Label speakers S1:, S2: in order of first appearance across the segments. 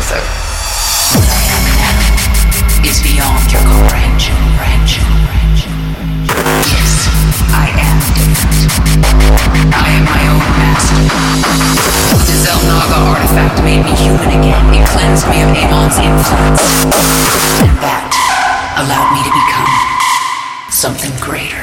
S1: closer. What I am now is beyond your comprehension. Yes, I am different. I am my own master. The Zelnaga artifact made me human again. It cleansed me of Amon's influence. And that allowed me to become something greater.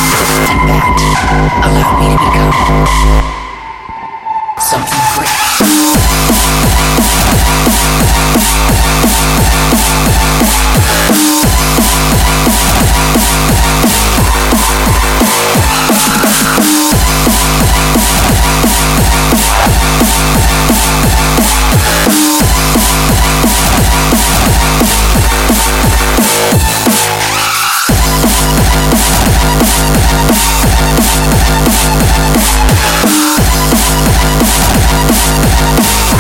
S1: Allowed me to become something great.